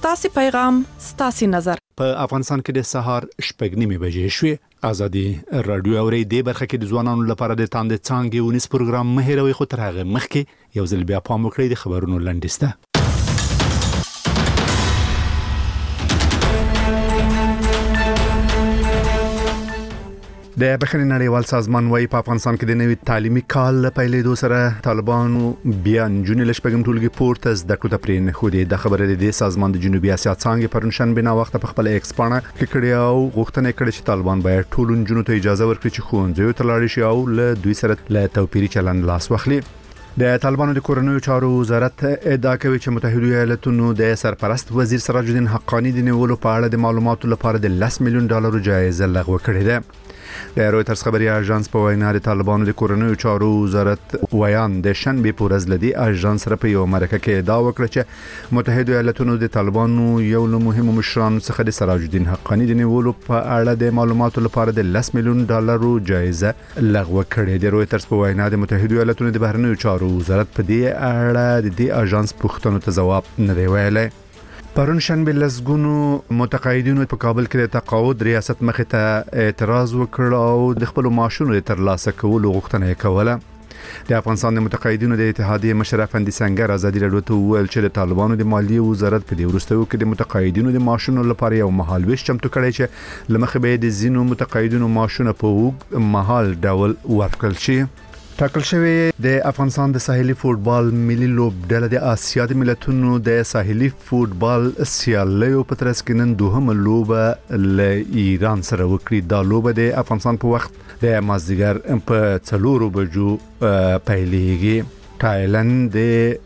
ستاسو پیغام ستاسو نظر په افغانستان کې د سهار 8:30 بجې شوې. ازادي رادیو اوري د برخه کې د ځوانانو لپاره د تاند څانګې ونیس پروګرام مهیروي خو تر هغه مخکې یو ځل بیا پام وکړئ د خبرونو لنډسته. د بخښنې نړیوال سازمان وايي په افغانستان کې د نوي تعلیمي کال له پیلېدو سره طالبانو بیا نجونې له شپږم ټولګي پورته زده کړو ته پرې نه ښودې. د خبرې د سازمان د جنوبي اسیا څانګې پرون شنبه وخت په خپل ایکس پاڼه کې کړی او غوښتنه کړې چې طالبان باید ټول نجونو ته اجازه ورکړي چې ښوونځیو ته لاړ شي او له دوی سره له توپیري چلند لاس واخلي. د طالبانو د کورنیو چارو وزارت ادعا کوي چې متحده ایالاتونو د سرپرست وزیر سراج الدین حقانی د نیولو په اړه د معلوماتو لپاره د $10 میلیون جایزه لغوه کړې ده. د رويټرز خبري اژانس په وینا د طالبانو د کورنیو چارو وزارت ویان د شنبه په ورځ لدی اژانس سره په یو مرکه کې دا وکړه چې متحده ایالاتونو د طالبانو یو له مهمو مشرانو څخه د سراج الدین حقانی د نیولو په اړه د معلوماتو لپاره د $10 میلیون جایزه لغوه کړې. د رويټرز په وینا د متحده ایالاتونو د بهرنیو چارو وزارت په دې اړه د دې اژانس پوښتنو ته جواب نه دی ویلی. پرون شنبه لزګونو متقاعدینو په کابل کې د تقاعد ریاست مخې ته اعتراض وکړ او د خپل معاشونو د ترلاسه کولو غوښتنه کوله. د افغانستان د متقاعدینو د اتحادیې مشر افندي سنگر ازادي رادیو ته وویل چې د طالبانو د مالیې وزارت په دې وروستیو کې د متقاعدینو د معاشونو لپاره یو مهالويش چمتو کړی چې لمخې به د زینو متقاعدینو معاشونه په وګ مهال ډول ورکړل شي. ټاکل شوی د افغانستان د ساحلي فوتبال ملي لوبډله د آسیا د ملتونو د ساحلي فوتبال سیالیو په ترڅ کې نن دوهمه لوبه له ایران سره وکړي. دا لوبه د افغانستان په وخت د مازدیګر په 4 بجو پیلېږي. تایلند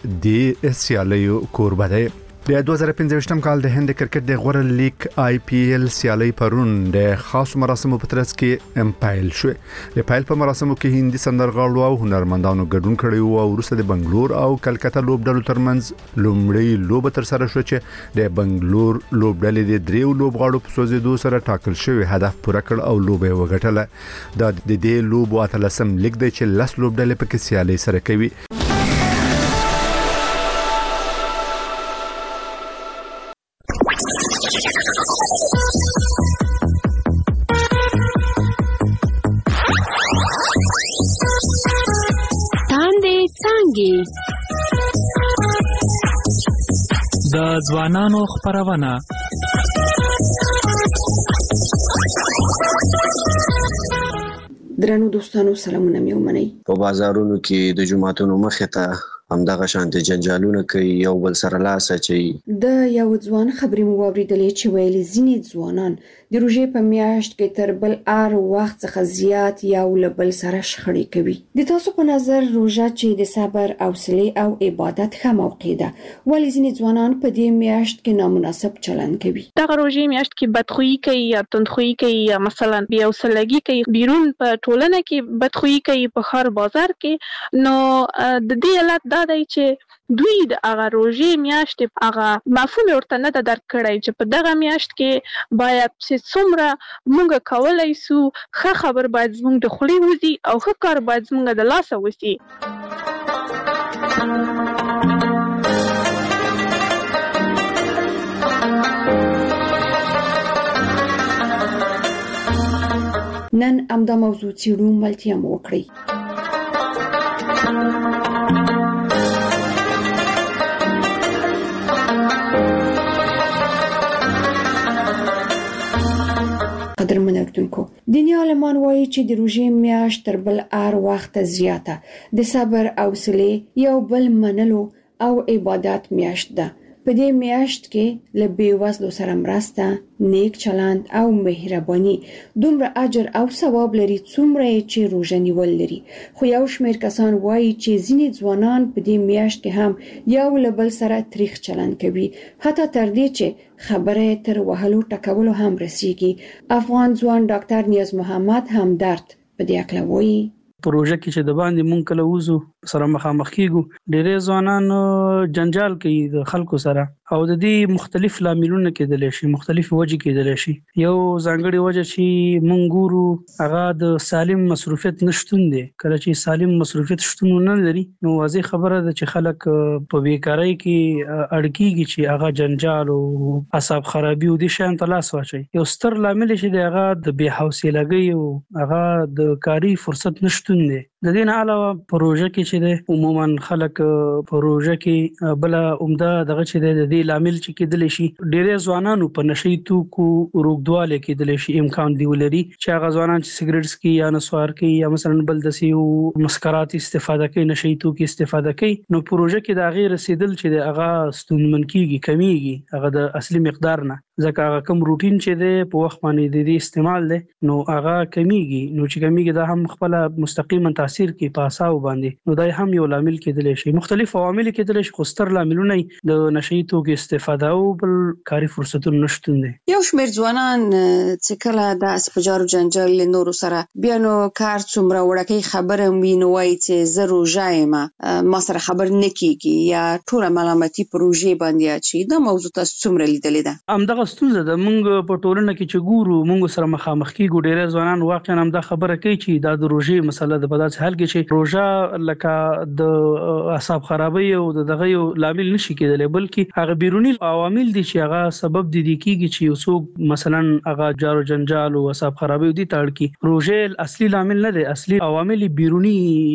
د سیالیو کوربه دی. د 2015 کال د هند کرکټ د غوره لیگ IPL سیالي پرون د خاصو مراسمو په ترڅ کې پیل شو. د پیل په مراسمو کې هندي سندرغاړو او هنرمندانو ګډون کړي او وروسته د بنگلور او کلکته لوبډلو ترمنځ لومړی لوب تر سره شو چې د بنگلور لوبډلې د 3 لوبغاړو په سوزیدو سره ټاکل شوی هدف پوره کړ او لوب یې وګټله. د دې لوب اتلسم لیگ د چې 10 لوبډلې په کې سیالي سره کوي. د ځوانانو خبرونه درنو دوستانو سلامونه مې ومنئ. په بازارونو کې د جمعتونو مخې ته همدغه شانتي جنجالونه کوي یو بل سره لاس اچي. د یو ځوان خبرې مو واوریدلې چې ویلي ځینې ځوانان د روژې په میاشت کې تر بل ار وخت څخه زیات یو له بل سره شخړې کوي. د تاسو په نظر روژه چې د صبر، حوصله او عبادت ښه موقع ده، ولې ځینې ځوانان په دې میاشت کې نامناسب چلند کوي؟ دغه روژې میاشت کې بدخویي کوي یا تندخویي کوي یا مثلا بې حوصلګي کوي، بیرون په ټولنه کې بدخویي کوي، په ښار بازار کې. نو د دې علت دا دی چې دوی د هغه روژې میاشت هغه مفهوم ورته نه درک کړی چې په دغه میاشت کې باید چې څومره موږ کولای سو ښه خبر باید زموږ د خولې وځي او ښه کار باید زموږ د لاسه وځي. نن همدا موضوع څیړو، ملتیا مو وکړئ. قدرمن اردوونکو، دیني عالمان وایي چې د روژې میاشت تر بل هر وخت زیاته د صبر، حوصله، یو بل منلو او عبادت میاشت ده. په دې میاشت کې له بېوزلو سره مرسته، نیک چلند او مهرباني دومره اجر او ثواب لري څومره چې روژه نیول لري. خو یو شمېر کسان وایي چې ځینې ځوانان په دې میاشت کې هم یو له بل سره تریخ چلند کوي، حتی تر دې چې خبره تر وهلو ټکولو هم رسیږي. افغان ځوان ډاکټر نیاز محمد همدرد په دې اړه وایي: په روژه کې چې د باندې مونږ کله وځو سره مخامخ کیږو ډېر ځوانان جنجال کوي د خلکو سره او د دې مختلف لاملونه کېدل شي مختلف وجې کېدل شي یو ځانګړي وجه چې مونږ ګورو هغه د سالم مصروفیت نشټون دی کله چې سالم مصروفیت شتون نه لري نو واضح خبره ده چې خلک په بیکاری کې اړکیږي چې هغه جنجال او اعصاب خرابي او د شان تلاس واچي یو ستر لامل چې دی هغه د بے حوصلګۍ او هغه د کاری فرصت نشټون دی د دې نه علاوه پروژه کې چې دی عموما خلک پروژه کې بل عمده دغه چې د دې لامل چې کېدل شي ډېر ځوانانو په نشي توکو روغدواله کېدل شي امکان دی ولري چې هغه ځوانان چې سیګریټس کې یا نسوار کې یا مثلا بل د سیو مسکرات استفاده کوي نشي توکو استفاده کوي نو پروژه کې د غیر رسیدل چې هغه ستونمن کیږي کمیږي هغه د اصلي مقدار نه ځکه هغه کوم روټین چې دی په وخت باندې د دې استعمال دی نو هغه کمیږي نو چې کمیږي دا هم خپل مستقیما تاثیر کوي په اعصاب باندې نو دا هم یو لامل کېدل شي مختلف عوامل کېدل شي خو ستر لاملونه د نشي توکو استفاده او بل کاری فرصتونو نشټون دي یو شمېر ځوانان چې کله د اسپجارو جنجال له نورو سره بیا نو کار څومره وړکې خبره ویني وای چې زه روژه یم ما سره خبر نه کیږي یا ټول ملامتي پروژې باندې اچي دا موضوع تاسو څومره لیدلې ده همدغه ستونزه ده مونږ په ټولنه کې چې ګورو مونږ سره مخامخ کیږو ډېر ځوانان واقعا هم دا خبره کوي چې دا د روژې مسله د بدات حل کې چې روژه لکه د اعصاب خرابي او دغه یو لامل نشي کېدلی بلکې هغه بیرونی عوامل دي چې هغه سبب دي کیږي چې یو څوک مثلا هغه جارو جنجال او اعصاب خرابي دي تړ کی روژه اصلي لامل نه دي اصلي عوامل بیرونی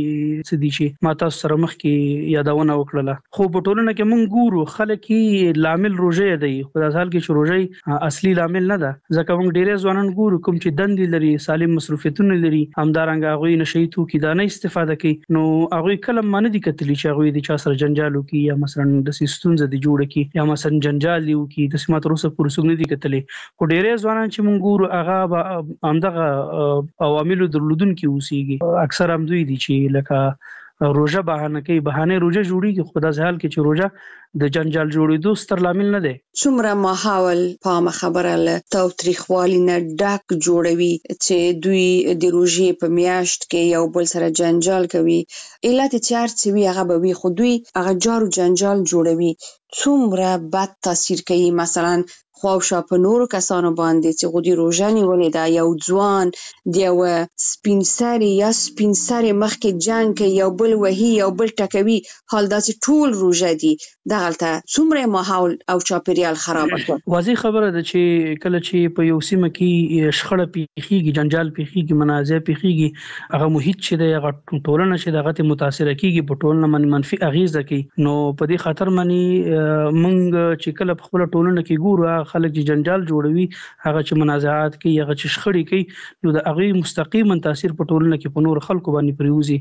څه دي چې ما تاسو سره مخ کې یادونه وکړه خو په ټولنه کې مونږ ګورو خلک کې لامل روژه دی خو د حال کې چې روژه اصلي لامل نه ده ځکه مونږ ډېر ځوانان ګورو کوم چې دندې لري سالم مصروفیتونه لري همدارنګه هغه نشي توکي دا نه استفاده کوي نو هغه کلم باندې دي کتلی چې هغه د چا سره جنجالو کې یا مثلا د سیستونز د جوړ کې یا مثلا جنجال یو کې د سمات روسه پورسوګ نه دي کتلی خو ډېر ځوانان چې مونږ ګورو هغه همدغه عوامل درلودون کې اوسېږي اکثر هم دوی دي چې لکه روژه بهانه روژه جوړیږي خو د ځال کې چې روژه د جنجال جوړېدو ستر لامل نه دی څومره ماحول په خبره له تاوتریخوالي نه ډک جوړوي چې دوی د روژې په میاشت کې یو بل سره جنجال کوي علت چار چې وی هغه به وي خو دوی هغه جارو جنجال جوړوي څومره بد تاثیر کوي مثلا خواوشا په نورو کسانو باندې چې غوډي روژه نیولې ده یو ځوان د یو سپینسري یا سپینسري مخکې جنگ کوي یو بل وهي یو بل ټکوي حال دا چې ټول روژه دي دغلته څومره ماحول او چاپیریال خراب کړ واضح خبره ده چې کله چې په یو سیمه کې شخړه پیخيږي جنجال پیخيږي منازع پیخيږي هغه محیط چې د ټولنه چې دغه متاثر کیږي په ټولنه باندې منفي اغیزه کوي نو په دې خاطر باندې مونږ چې کله په خپل ټولنه کې ګورو خلک چې جنجال جوړوي هغه چې منازعات کوي هغه چې شخړې کوي نو د هغه مستقیما تاثیر په ټولنه کې په نور خلکو باندې پریوزي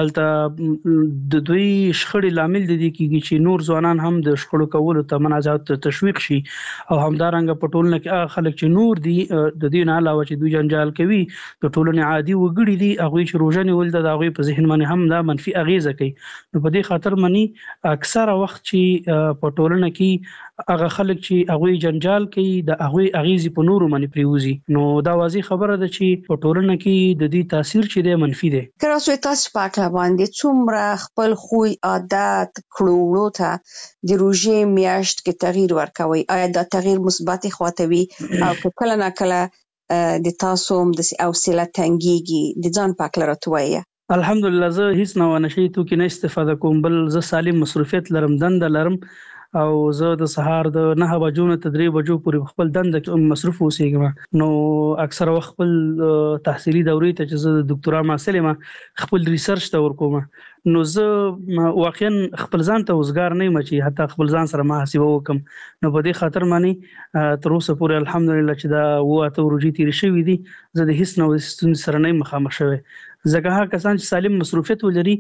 الته د دوی شخړې لامل دي کیږي چې نور ځوانان هم د شخړو کولو ته منازعات ته تشویق شي او همدارنګه په ټولنه کې هغه خلک چې نور دي د دې نه علاوه چې دوی جنجال کوي د ټولنې عادي وګړي دي هغه چې روزه نیول د هغه په ذهن باندې هم دا منفي اغیزه کوي نو په دې خاطر باندې اکثره وخت چې په ټولنه کې هغه خلک چې هغه جنجال کوي د هغه اغیزې په نورو باندې پریوزي نو دا واضح خبره ده چې په ټولنه کې د دې تاثیر چې دی منفي دی کراسو تاسو پاک باندې څومره خپل خوی عادت کړوړو ته د روژې میاشت کې تغییر ورکوي آیا دا تغییر مثبت خواته وي او کله نه کله د تاسو هم د حوصله تنګيږي د ځان پاک لرتوي الحمدلله زه هیڅ نه ونشي تو کې نه استفاده کوم بل زه سالم مصروفیت لرم دند لرم او زه د سهار د 9 بجو نه 3 بجو پورې خپل دند مصروف اوسېږم نو اکثر وخت خپل تحصیلي دورې ته چې زه د ډاکټرا محصل یم خپل ریسرچ ته ورکوم نو زه واقعا خپل ځان ته وزګار نه یم چې حتی خپل ځان سره محاسبه وکم نو په دې خاطر باندې تر اوسه پورې الحمدلله چې دا وته ورجې تیر شوې دي زه د هیڅ نو ستون سره نه مخامخ شوم ځکه هغه کسان چې سالم مصروفیت ولري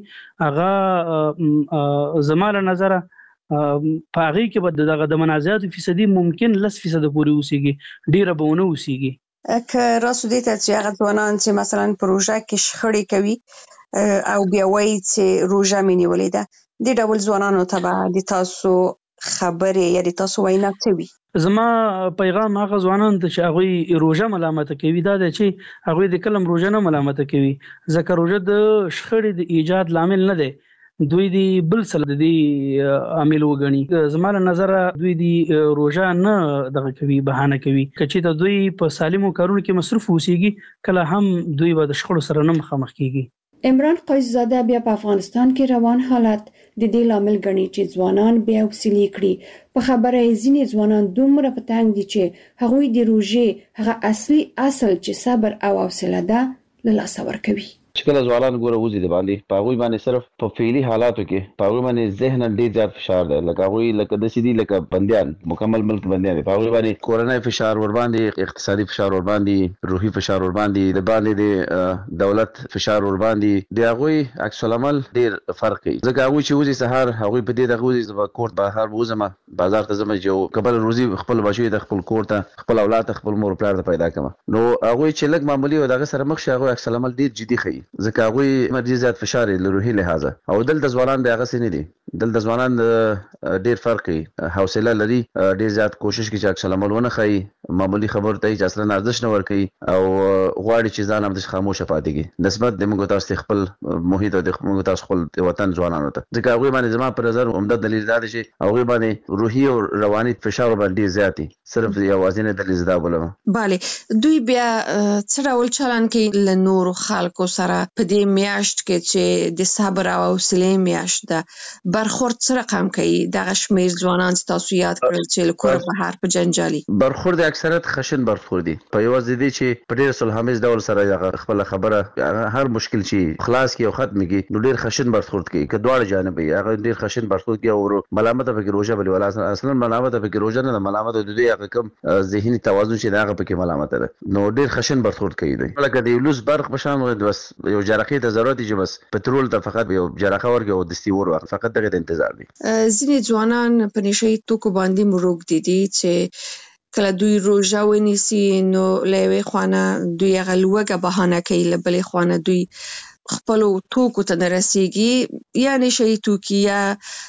هغه زماله نظر په هغه کې به دغه د منازعات فیصدي ممکن 10% پورې اوسېږي ډیره به ونه اوسېږي که راسو دې ته چې هغه ځوانان چې مثلا پروژه کې شخړې کوي او بیا وایي چې روژه مې نیولې ده د ډول ځوانانو ته د تاسو خبرې یا د تاسو وینا څه وي زما پیغام هغه ځوانان ته چې هغه روژه ملامت کوي دا د چې هغه د کلم روژه نه ملامت کوي ځکه روژه د شخړې د ایجاد لامل نه دی دوی دی بل څه د دې عامل وګڼي. زموږ نظر دوی دی روزه نه دغه کوي بهانه کوي کچې ته دوی په سالمو کارونو کې مصروف اوسېږي کله هم دوی به د شخړو سره نه مخامخ کیږي. عمران قیصزاده بیا په افغانستان کې روان حالت د دې لامل ګڼي چې ځوانان بیا وسیلې کړي. په خبره ځینې ځوانان دومره په تنګ دي چې هغوی د روزې هغه اصلي اصل چې صبر او حوصله ده له لاسه ورکوي. چې کله ځوانان ګوره وځي د باندې پاغوي باندې صرف په فعلی حالاتو کې پاغوي باندې ذهن ډیر زیات فشار دی لکه هغوی لکه د سیدی لکه بنديان مکمل ملک بنديان پاغوي باندې کورنۍ فشار ور باندې اقتصادي فشار ور باندې روحي فشار ور باندې د باندې د دولت فشار ور باندې د هغوی عکس العمل ډیر فرق کوي. ځکه هغوی چې وځي سهار هغوی په دې دغه وځي کوټ بهر وځم بازار ته زما جو قبل روزي خپل بچي د خپل کور ته خپل اولاد خپل مور پلار ته پیدا کما نو هغوی چې لګ معمولی او دغه سره مخ شي هغوی عکس العمل ډیر جدي خي. ځکه هغوی مرجي زیات فشار له روحي لحاظه او دلته ځوانان د هغه سینې دي دلته ځوانان ډیر فرق کوي حوصله لري ډیر زیات کوشش کوي چې عکس العمل ونه خي معمولی خبر ته چې اصلا ارزش نه ور کوي او غواړي چې ځان هم د خاموشه پاتې کی نسبت د موږ تاسو خپل محیط او د موږ تاسو خپل وطن ځوانانو ته. ځکه هغه باندې زما پر نظر عمده دلیل دا دی چې هغه باندې روحي او رواني فشار باندې زیاتی صرف یوازینه دلیل زدا بولم. bale دوی بیا څه ډول چلن کوي له نور خلکو سره په دې میاشت کې چې د صبر او حوصله میاشت ده برخورد سره رقم کوي دغه شمیر ځوانان چې تاسو یاد کړل چې لکور بهر په جنجالي برخورد اکثریت خشن برخورد دي په یوازې دي چې په ډیر صلحامیز ډول سره خپل خبره هر مشکل چې خلاص کی او ختم کی نو ډیر خشن برخورد کوي که دواړه جانب یې هغه ډیر خشن برخورد کوي او ملامت په کې روزه بلی ولا اصلا ملامت په کې روزه نه ملامت د دوی هغه کم ذهني توازن چې هغه په کې ملامت ده نو ډیر خشن برخورد کوي دوی لکه د لوس برق بشان بس یو جرقې ته ضرورت دي بس پټرول ته فقط یو جرقه ورګي او د سیور وخت فقط دغه انتظار دي. ځینې ځوانان په نشي توکو باندې مروک دي چې کله دوی روزه ونیسي نو لوي خوانه دوی غلوګه بهانه کوي لبلې خوانه دوی خپل توکو ته نرسيږي یا نشي توکي یا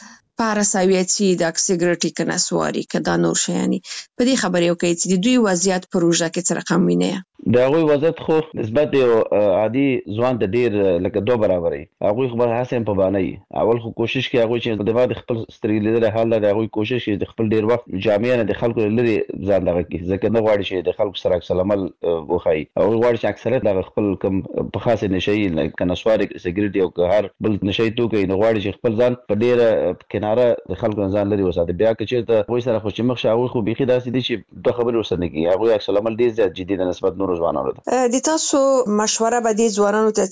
پاراساویتي د سیګریټي کناسواري کدا نور شيانی په دې خبرې وکړي چې دوی وضعیت پروژه کې څه رقم ویني. دا غوي وضعیت خو نسبت یو عادي ځوان د ډیر لکه دوه برابرې هغه خبر حسین په باندې اول خو کوشش کوي هغه چې د بعد خپل سترګې لیدل حال دا هغه کوشش کوي د خپل ډیر وخت جامع نه د خلکو لري ځان دغه کې ځکه نه غواړي چې د خلکو سره سلامل وخی او غواړي چې اکثریت د خپل کم په خاصه نشي کناسواري سیګریټي او هر بل نشي توکي نه غواړي چې خپل ځان په ډیر کناره د خلکو ځان لري وساته بیا چې ته وای سره خو چې مخ شاوي خو بيخي داسې دي چې د خبرې وسنه کی هغه سلامل ډیر زیات جدي د نسبت نور ځوانانو ته د تاسو مشوره به دي ځوانانو ته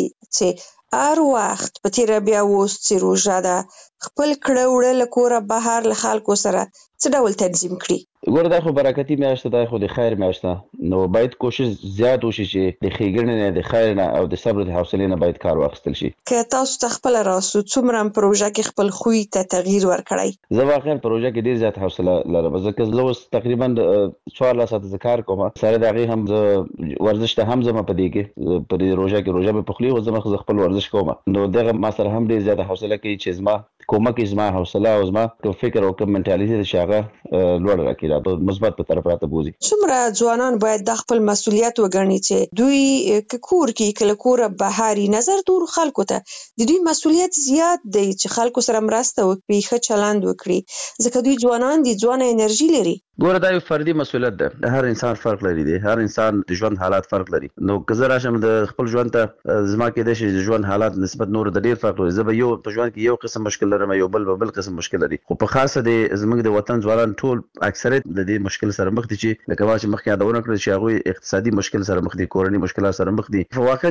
چې هر وخت په تیر بیا وست روزه ده خپل کړه وړه لکوره بهر له خلکو سره څه ډول تنظیم کړي. ګوره دا خو برکتی میاشت ده خو د خیر میاشت نو باید کوشش زیات وشي چې د خېګړنې نه د خیر نه او د صبر د حوصله نه باید کار واخیستل شي. که تاسو خپل راسو څومره پروژه کې خپل خوې ته تغییر ورکړی زه واقعا پروژه کې ډیر زیات حوصله لرم ځکه زه اوس تقریبا 14 ساعت ذکر کوم سره دغه هم ورزش ته هم زما په دی کې په دې روزه کې روزه په پخلی او زما خپل ورزش کوم نو دغه ما سره هم ډیر زیات حوصله کوي چې زما کومک زما حوصله او زما فکر او کوم منټالیټي چې هغه لوړ راکړي په مثبت په طرف راته بوزي. څومره ځوانان باید د خپل مسؤلیت وګڼي چې دوی کور کې کله کور بهاري نظر دور خلکو ته د دوی مسؤلیت زیات دی چې خلکو سره مرسته وکړي ښه چلند وکړي ځکه دوی ځوانان دي ځوانه انرژي لري. ګوره دا یو فردي مسؤلیت ده هر انسان فرق لري دی هر انسان د ژوند حالات فرق لري نو که زه راشم د خپل ژوند ته زما کې د شي ژوند حالات نسبت نور د ډیر فرق لري زه به یو په ژوند کې یو قسم مشکل لرم یو بل قسم مشکل لري خو په خاصه د زموږ د وطن ځوانان ټول اکثریت د دې مشکل سره مخ دي چې لکه ما چې مخکې یادونه کړل چې هغه اقتصادي مشکل سره مخ دي کورنۍ مشکلات سره مخ دي واقعا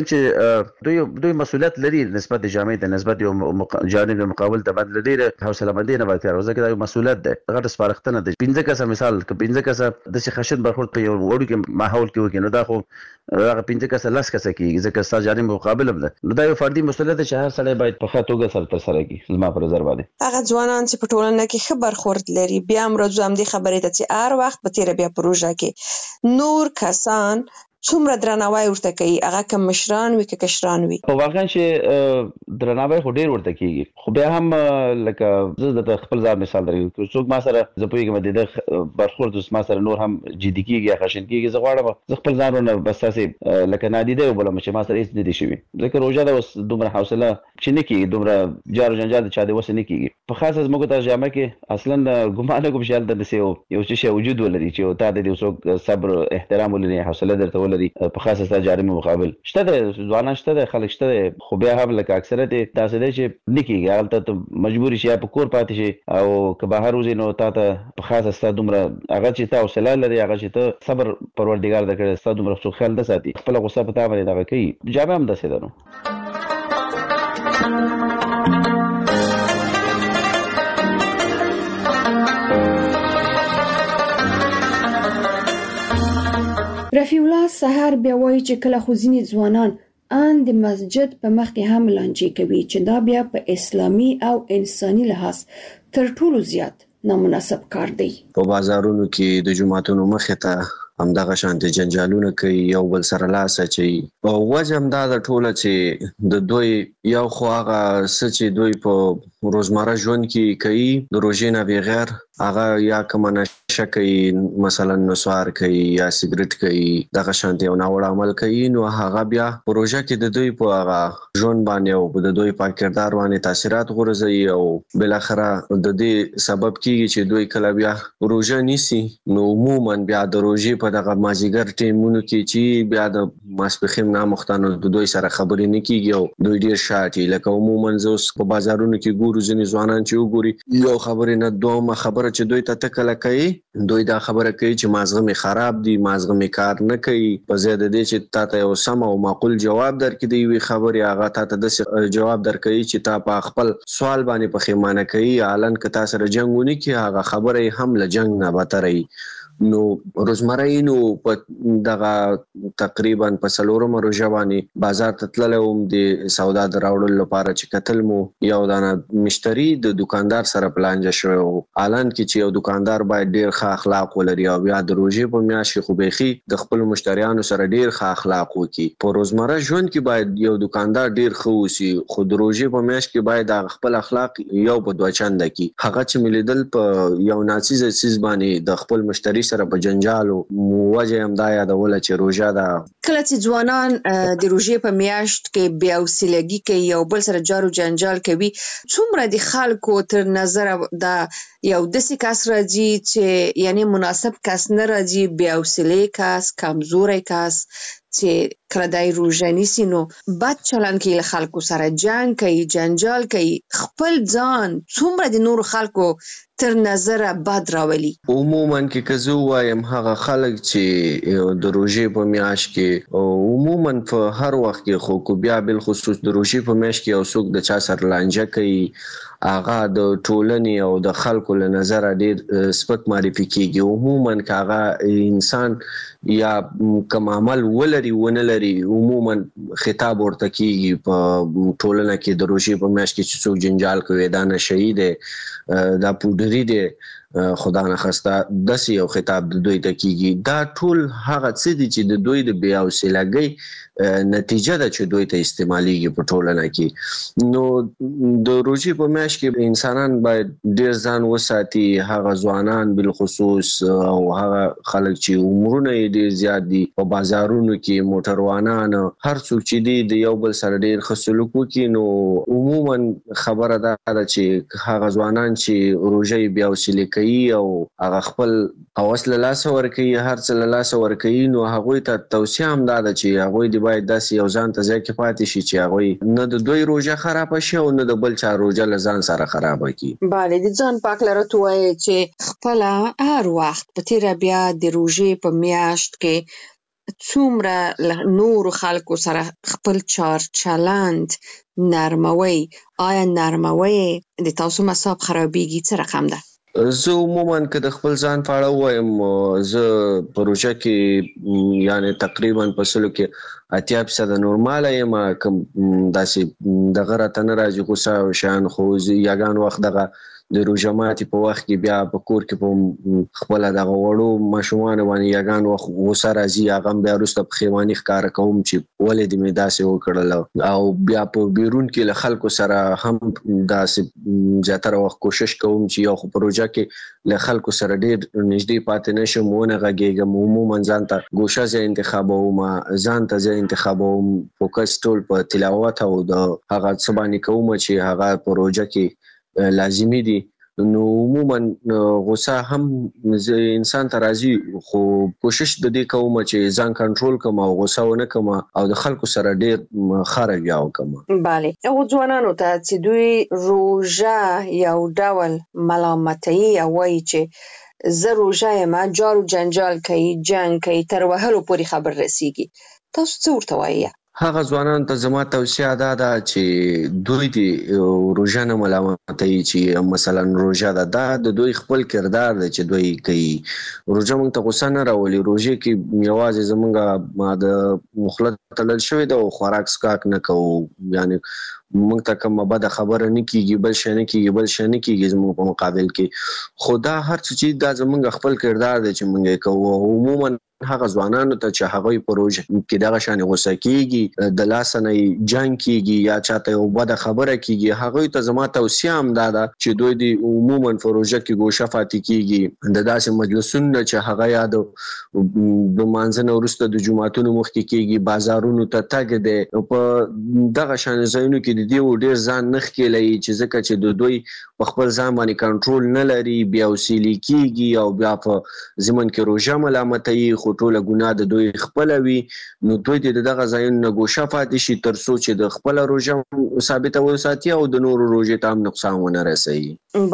چې دوی مسؤلیت لري نسبت د جامعې ته نسبت یو جانب مقابل ته باندې ډیر حوصله مندي نه وکړي او ځکه دا مسؤلیت ده غټ سپارښتنه ده 15 کسه مثال ک 15 کسه د څه خشن برخورد په یو وړو کې ماحول کې وکړي نو دا خو هغه 15 کسه لاس کسه کېږي ځکه ستاسو جانب مقابل هم ده نو دا یو فردي مسؤلیت چې هر سړی باید په ښه توګه سره ترسره کړي زما پر نظر باندې هغه ځوانان چې په ټولنه کې ښه برخورد لري بیا هم راځو هم دې خبرې ته چې هر وخت په تیر بیا پروژه کې نور کسان څومره درناوی ورته کوي، هغه کوم مشران وي که کشران وي؟ په واقعا چې درناوی خو ډیر ورته کیږي، خو بیا هم لکه زه د خپل ځان مثال درکوم، څوک ما سره زه پوهیږم د برخورد ما سره نور هم جدي کیږي، خشن کیږي، زه غواړم زه خپل ځان نه بس تاسې لکه نادیده وبلم چې ما سره هیڅ نه دي شوي، ځکه روژه ده اوس دومره حوصله چې نه کیږي، دومره جار جنجال د چا د وس نه کیږي. په خاصه زموږ ترجمه کې اصلا ګمان کوم چې هلته داسې یو څه وجود ولري چې تا د څوک صبر احترام ولري، حوصله درته ولري، په خاصه ستا جاري مقابل شته ده، ځوانان شته ده، خلک شته ده، خو بیا هم لکه اکثریت داسې دی چې نه کیږي، هلته ته مجبور شي یا په کور پاتې شي او که بهر وځې نو تا ته په خاصه ستا دومره هغه چې تا حوصله لري، هغه چې ته صبر پروردګار درکړی ستا دومره څوک خیال نه ساتي، خپله غصه په تا باندې دغه کوي. جامع هم داسې ده نو. رفیع الله سحر بیا وایي چې کله خو ځینې ځوانان ان د مسجد په مخ کې هم لانجې کوي چې دا بیا په اسلامي او انساني لحاظ تر ټولو زیات نامناسب کار دی. په بازارونو کې د جمعتونو مخې ته همدغه شانتي جنجالونه کوي، یو بل سره لاس اچوي، او وجه هم دا د ټوله چې د دوی یو خو هغه څه چې دوی په روزمره ژوند کې کوي د روژې نه بغیر، هغه یا کومه نشه کوي، مثلا نسوار کوي یا سیګریټ کوي، دغه شانتي یو ناوړه عمل کوي، نو هغه بیا په روژه کې د دوی په هغه ژوند باندې او د دوی په کردار باندې تاثیرات غورځوي، او بالاخره د دې سبب کیږي چې دوی کله بیا روژه نیسي نو عموما بیا د روژې په دغه مازیګر ټیمونو کې چې بیا د ماسپخیم نامختانو د دوی سره خبرې نه کیږي او دوی ډیر شاټي، لکه عموما زوس په بازارونو کې ګورو ځینې ځوانان چې وګوري یو خبرې نه دومره خبره چې دوی ته تکله کوي، دوی دا خبره کوي چې مازغه می خراب دي، مازغه می کار نه کوي، په زیاده دي چې تا ته یو سم او معقول جواب درکړي دی وی خبره هغه تا ته د جواب درکړي چې تا په خپل سوال باندې پخېمانه کوي، اعلان ک تا سره جنگونه کی هغه خبره هم له جنگ نه بتري. نو روزمره نو په دغه تقریبا په څلورم روژه باندې بازار ته تللم د سودا دراوړل لپاره چې کتل مو یو دانه مشتری د دکاندار سره پلانجه شو، اعلان کې چې یو دکاندار باید ډیر ښه اخلاق ولري او بیا د روژې په میاشت کې خو بيخي د خپل مشتریانو سره ډیر ښه اخلاق وکړي. په روزمره ژوند کې باید یو دکاندار ډیر ښه وسی، خو د روژې په میاشت کې باید د خپل اخلاق یو په دوه چنده کې هغه چې ملیدل په یو ناڅیز چیز باندې د خپل مشتری سره په جنجالو وجه هم دا یادول چې روژه ده. کله چې ځوانان د روژې په میاشت کې بیا وسیلګي کوي یو بل سره جارو جنجال کوي، څومره د خلکو تر نظر دا یو داسې کس راځي چې یعنی مناسب کس نه راځي، بیا وسیلې کس، کمزوري کس چې کله دای روژه نیسي نو بد چلن کوي، له خلکو سره جنگ کوي، جنجال کوي، خپل ځان څومره د نور خلکو تر نظر بد راولي. عموما کې که زه وایم هغه خلک چې د روژې په میاشت کې عموما په هر وخت کې خو بیا بل خصوص د روژې په میاشت کې یو څوک د چا سره لانجه کوي، هغه د ټولنې او د خلکو له نظر ډیر سپک معرفي کیږي. عموما که هغه انسان یا کوم عمل ولري ونه لري عموما خطاب ورته کیږي په ټولنه کې د روژې په میاشت کې چې څوک جنجال کوي دا نشئی دی، دا پودری دی، خدا نه خسته داسې یو خطاب د دوی ته کیږي. دا ټول هغه څه دي چې د دوی د بیا حوصلګۍ نتیجه ده چې دوی ته استعماليږي په ټولنه کې. نو د روژې په میاشت کې انسانان باید ډیر ځان وساتي، هغه ځوانان بل خصوص او هغه خلک چې عمرونه یې ډیر زیات دي په بازارونو کې، موټروانان، هر څوک چې دی د یو بل سره ډیر ښه سلوک وکړي، نو عموما خبره ده چې هغه ځوانان چې روژې بیا وسیلې کوي او هغه خپل اوس له لاس ورکوي، هر څه له لاس ورکوي، نو هغه ته توصیه هم ده چې هغه دی باید داسې یو ځان ته ځای کې پاتې شي چې هغه نه د دوی روژه خراب شي او نه د بل چا روژه له ځان سره خراب کړي. بله، د ځان پاک لرته وایي چې خپل هر وخت په تیر بیا د روژې په میاشت کې څومره نور خلکو سره خپل چار چلند نرموي، آیا نرموي د تاسو مصاب خرابېږي څه رقم ده؟ زه عموما که د خپل ځان په اړه وایم، زه په روژه کې یعنی تقریبا په سلو کې 80% نورماله یم، کوم داسې دغه راته نه راځي غوسه او شیان، خو یګان وخت دغه د روژه ماتي په وخت کې بیا په کور کې په خپل د غوړو ماشومان باندې یګان وخت غوسه راځي هغه بیا وروسته په خیوانی ښکار کوم چې ولې د می داسې وکړل او بیا په بیرون کې له خلکو سره هم داسې زیاتره وخت کوشش کوم چې یو پروژه کې له خلکو سره ډیر نږدې پاتې نشم ونه غږیږم عموما ځان ته ګوشه ځای انتخابوم ځان ته ځای انتخابوم فوکس ټول په تلاوت او د هغه څه باندې کوم چې هغه پروژه کې لازمي دي نو عموما غوسه هم انسان ته راځي خو کوشش د دې کوم چې ځان کنټرول کوم او غوسه ونه کوم او د خلکو سره ډیر خارج یاو کوم. بله او ځوانانو ته چې دوی روژه یو ډول ملامتي او وایي چې زه روژه یم جارو جنجال کوي جنگ کوي تر وهلو پورې خبر رسیږي تاسو څه ورته وایي؟ هغه ځوانان ته زما توصیه ده چې دوی د روژه نه ملامتي چې مثلا روژه ده د دوی خپل کردار دی چې دوی کوي روژه موږ ته غوسه نه راولي روژه کې یوازې زمونږ د مخلط تلل شوی ده او خوراک سکاک نه کوو یعنی موږ ته کومه بده خبره نه کیږي بل شي نه کیږي زموږ په مقابل کې خدا هر څه چې دا زمونږ خپل کردار دی چې موږ کوو عموما هغه ځوانانو ته چې هغه پروژه کې دغه شان غوسه کیږي د لاسنه جنگ کیږي یا چاته یو بده خبره کیږي هغه ته زما توصیه هم ده چې دوی د عموما پروژه کې ګوشه فاتې کیږي د داسې مجلسونو چې هغه یاد د مانځنه ورسته د جمعهتونو مخ کې کیږي بازارونو ته تګ دي په دغه شان ځایونو کې د دې ډیر ځان نخ کېلای چې ځکه چې د دوی په خپل ځان باندې کنټرول نه لري بیا وسیلې کیږي او بیا په زمون کې روژه ملامتي خو ټوله ګناه د دوی خپل وي نو دوی د دغه ځایونو ګوشه فاتې شي تر څو چې د خپل روژه ثابته وساتي او د نورو روژې ته هم نقصان ونه رسوي.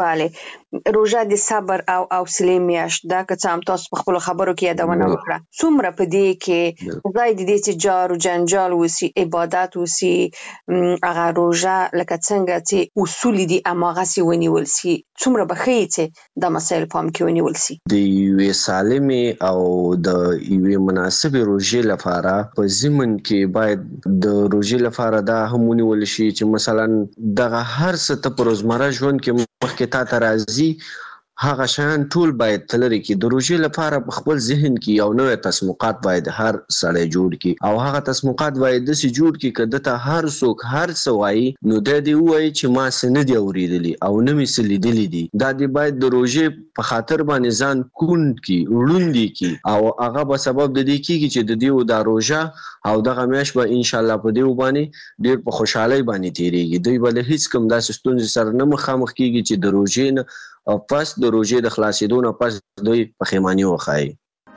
بله روژه د صبر او حوصلې میاشت ده که څه هم تاسو په خپل خبرو کې یادونه وکړه څومره په دې کې ځای د دې چې جار او جنجال وسی عبادت وسی هغه روژه لکه څنګه چې اصول دي اماغه ونیول سي څومره بخښي چې د مسایل پام کې ونیول سي د یوې سالمې او د یوې مناسبې روژې لپاره په ضمن کې باید د روژې لپاره دا هم ونیول شي چې مثلا دغه هر څه ته په روزمره ژوند کې مخکې تا ته راځي هغه شان ټول باید تلری کې د روژې لپاره په خپل ذهن کې یو نوې تسمقات باید هر سړی جوړ کړي او هغه تسمقات باید د سي جوړ کړي کده ته هر څوک هر څه وایي نو د دې وایي چې ما سند اوریدلی او نه می سلیدلی دي دا دی باید د روژې په خاطر باندې ځان کون کی وړوندي کی او هغه په سبب د دې کیږي چې د دې د روژه او دغه میاش به ان شاء الله په دې باندې ډیر په خوشحالي باندې تیریږي دوی بل هیڅ کوم داسې ستونزې سره نه مخامخ کیږي چې د روژې نه او پس د روژې د خلاصېدو نه پس دوی پښیماني وښایي.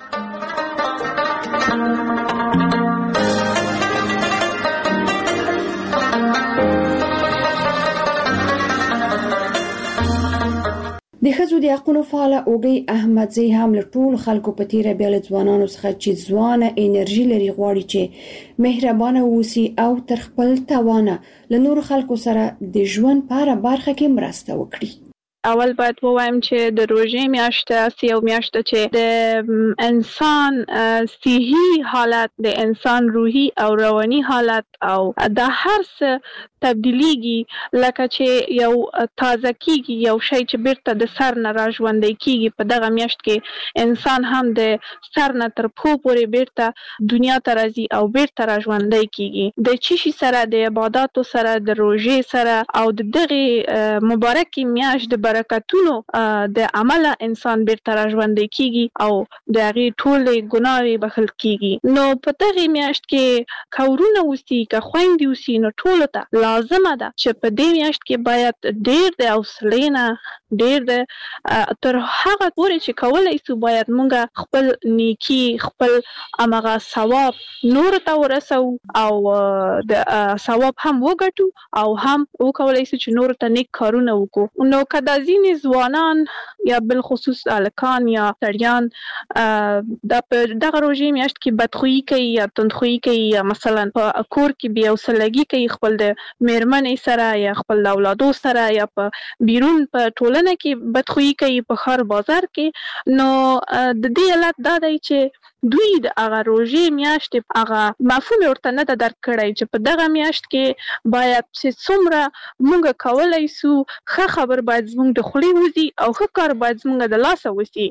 د ښځو د حقونو فعاله اوږی احمدزی هم له ټولو خلکو په تیره بیا له ځوانانو څخه چې ځوانه انرژي لري غواړي چې مهربانه اوسي او تر خپل توانه له نورو خلکو سره د ژوند په هره برخه کې مرسته وکړي. اول باید ووایم چې د روژې میاشت یو میاشت چې د انسان صحي حالت د انسان روحي او رواني حالت او د هر څه تبدیلیږي لکه چې یو تازه کیږي یو شی چې بیرته د سر نه را ژوندی کیږي په دغه میاشت کې انسان هم د سر نه تر پښو پورې بیرته دنیا ته راځي او بیرته را ژوندی کیږي د چشي سره د عبادتو سره د روژې سره او د دغه مبارکي میاشت د برکتونو د عمله انسان بیرته را ژوندی کیږي او د هغه ټول ګناوې بخښل کیږي نو په دغه میاشت کې کورونه وسی که خويندې وسی نو ټول ته لازمه ده چې په دې میاشت کې باید ډېر د حوصلې نه ډېر د تر هغه پورې چې کولای شو باید مونږ خپل نیکی خپل امغه ثواب نور ته ورسو او د ثواب هم وګټو او هم وکولای شو چې نور ته نیک کارونه وکړو نو کدا ځینې ځوانان یا بل خصوص الکان یا سړیان د دغه روژې میاشت کې بدخویي کوي یا تندخویي کوي یا مثلا په کور کې بیا وسلګي کوي خپل د میرمنې سره یا خپل اولادو سره یا په بیرون په ټولنه کې بدخویي کوي په خار بازار کې نو د دې علت دا دی چې دوی د هغه روژې میاشت هغه مفهوم ورته نه درک کړی چې په دغه میاشت کې باید چې څومره مونږ کولای شو ښه خبر باید زموږ زموږ د خولې وځي او ښه کار باید زموږ د لاسه وسی.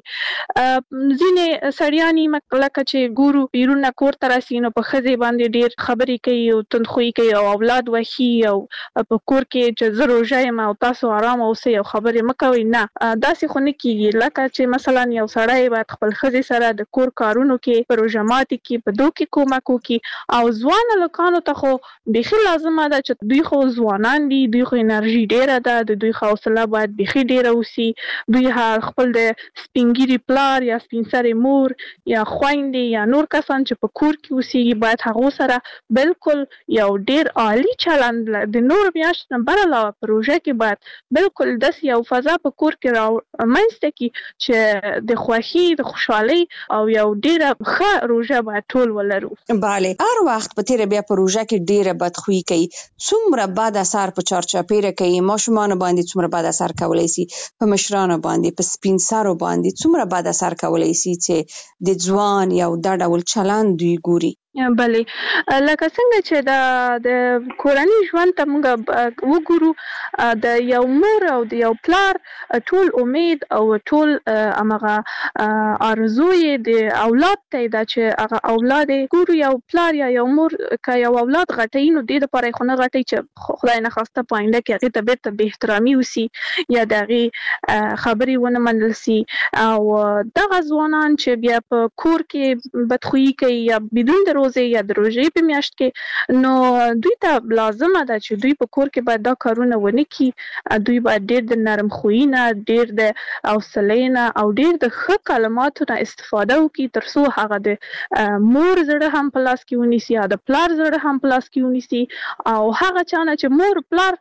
ځینې سړیانې لکه چې ګورو بیرون کور ته راسي نو په ښځې باندې ډېر خبرې کوي او تندخویي کوي او اولاد وحي او په کور کې چې زه روژه یم او تاسو آرام اوسئ او خبرې مه کوئ. نه داسې خو نه کېږي. لکه چې مثلا یو سړی باید خپل ښځې سره د کور کارونو کې په روژه ماتي کې په دو کې کومک وکړي او ځوان هلکانو ته خو بیخي لازمه ده چې دوی خو ځوانان دي، دوی خو انرژي ډېره ده، د دوی حوصله باید بیخي ډېره وسي. دوی خپل د سپین ږیري پلار یا سپین سرې مور یا خویندې یا نور کسان چې په کور کې اوسېږي باید هغو سره بالکل یو ډېر عالي چلند د نور میاشتو نه بر علاوه په روژه کې باید بالکل داسې یو فضا په کور کې رامنځته کړي چې د خوښۍ د خوشحالۍ او یو ډېره ښه روژه باید ټول ولرو. بله، هر وخت په تیره بیا په روژه کې ډېره بدخویي کوي. څومره بد اثر په چارچاپیره کوي، ماشومانو باندې څومره بد اثر کولی سي، په مشرانو باندې، په سپین سرو باندې څومره بد اثر کولی سي چې د ځوان یو دا ډول چلند دوی ګوري. بله، لکه څنګه چې د کورني ژوند ته موږ وګورو، د یو مور او د یو پلار ټول امید او ټول همغه آرزو یې د اولاد ته ده چې هغه اولاد ګورو. یو پلار یا یو مور که یو اولاد غټوي نو دې دپاره یې خو نه غټوي چې خدای نخواسته په آینده کې هغې ته بېرته بې احترامي وسي یا د هغې خبرې ونه منل سي. او دغه ځوانان چې بیا په کور کې بدخویي کوي یا بدون د روزه یا د روژې په میاشت کې، نو دوی ته لازمه ده چې دوی په کور کې باید دا کارونه ونه کړي. دوی باید ډېر د نرم خویي نه، ډېر د حوصلې نه او ډېر د ښه کلماتو نه استفاده وکړي تر څو هغه د مور زړه هم په لاس کې ونیسي او د پلار زړه هم په لاس کې ونیسي. او هغه چا نه چې مور پلار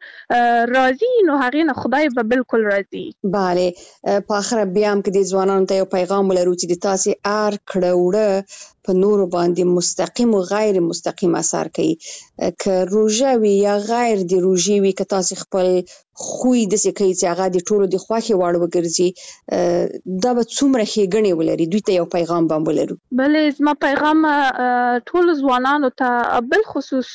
راضي نو هغې نه خدای به بالکل راضي. بله، په آخره بیا هم که د ځوانانو ته یو پیغام ولرو چې د تاسې هر کړه وړه په نورو باندې مستقیم او غیر مستقیم اثر کوي. که روژه وي یا غیر د روژې وي، که تاسې خپل خوی داسې کوي چې هغه د ټولو د خوښې وړ وګرځي، دا به څومره ښېګڼې ولري. دوی ته یو پیغام به هم ولرو. بلې، زما پیغام ټولو ځوانانو ته بالخصوص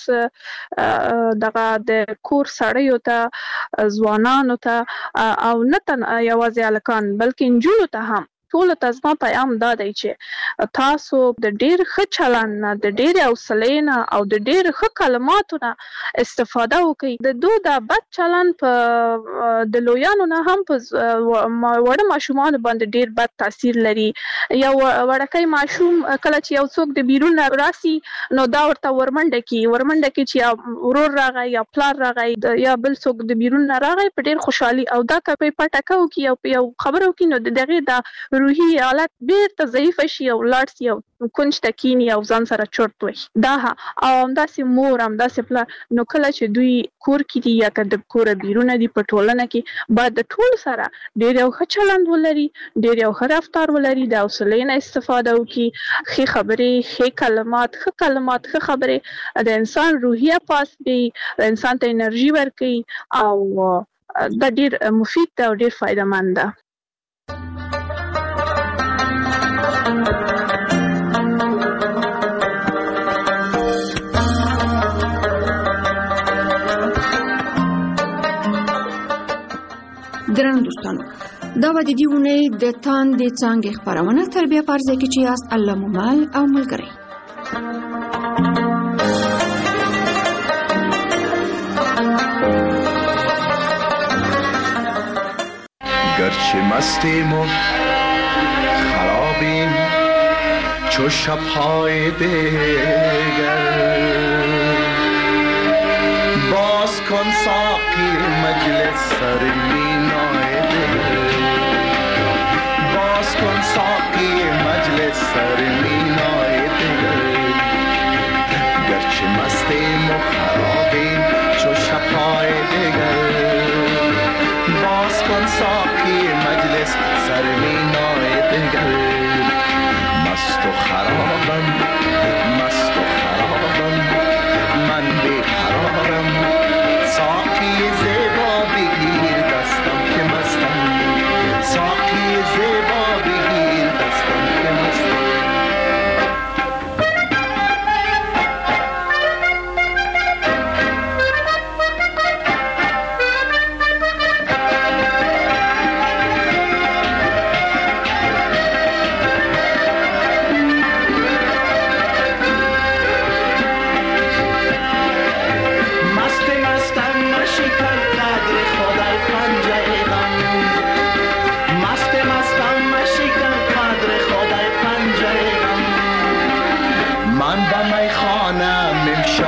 دغه د کور سړیو ته، ځوانانو ته او نه یوازې هلکان بلکې نجونو ته هم ټولو ته زما پیغام دا دی چې تاسو د ډېر ښه چلند نه، د ډېرې حوصلې نه او د ډېر ښه کلماتو نه استفاده وکړئ. د دوی دا بد چلند په د لویانو نه هم په وړه ماشومانو باندې ډېر بد تاثیر لري. یو وړکی ماشوم کله چې یو څوک د بیرون نه راسي نو دا ورته ورمنډه کړي چې یا ورور راغی یا پلار راغی یا بل څوک د بیرون نه راغی په ډېر خوشحالي او دا که په پټکه وکړي او په یو خبره وکړي نو د هغې دا روحي حالت بیرته ضعیفه شي او لاړ شي او کونج ته کینی او ځان سره چرت وهي. دا او همداسې مور همداسې پلار نو کله چې دوی کور کې دي یا که د کوره بیرونه دي په ټولنه کې باید د ټولو سره ډېر یو ښه چلند ولري، ډېر یو ښه رفتار ولري، د حوصلې نه استفاده وکړي، ښې خبرې، ښې کلمات، ښه خبرې د انسان روحیه پاس وي، د انسان ته انرژي ورکوي او دا ډېر مفید ده او ډېر فایده مند ده. درنو دوستانو، دا به د دې اونۍ د تاندې څانګې خپرونه تر بیا په ځای کې چې یاست الله مو مل او ملګری. گرچه مستیم و خرابیم چو شب‌های دیگر، باز کن ساقی مجلس سر مینای دل، باز کن ساقی مجلس سر مینای دل. گرچه مستیم و خرابیم چو شب‌های دیگر، باز کن ساقی مجلس سر مینای دل. مست و خرابم، مست و خرابم، من بیقرارم، ساقی زیبا بگیر دستم که مستم، ساقی زیبا بگیر دستم که مستم.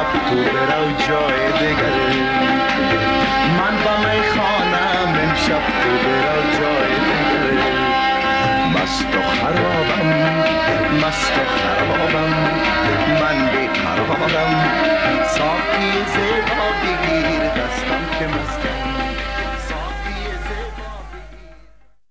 امشب تو برو جای دیگر من با میخانم امشب تو برو جای دیگر مست و خرابم من بیقرارم ساقی